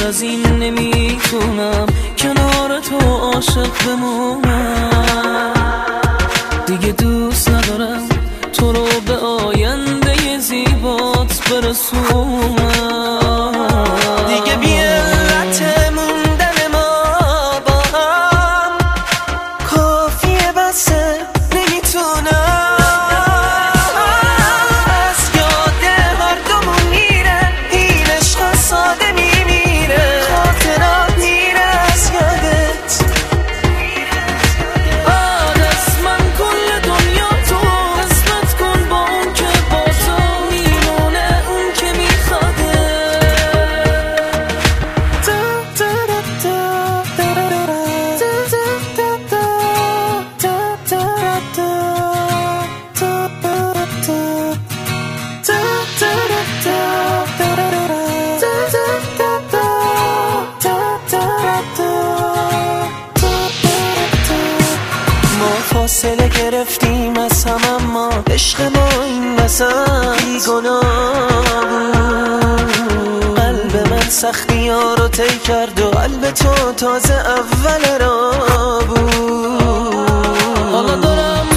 از این نمیتونم کنار تو عاشق بمونم. دیگه دوست ندارم تو رو به آینده زیبات برسونم. دیگه بی علت موندن ما با هم کافیه بسه نمیتونم. از یاد هر دومون میره این عشق ساده میمیره. خاطرات میره از یادت. بعد از من کل دنیا تو قسمت کن با اون که با تو میمونه اون که میخواده. ما فاصله گرفتیم از هم اما عشق ما این وسط بیگناه بود. قلب من سختی ها رو طی کرد و قلب تو تازه اول راه بود. حالا دارم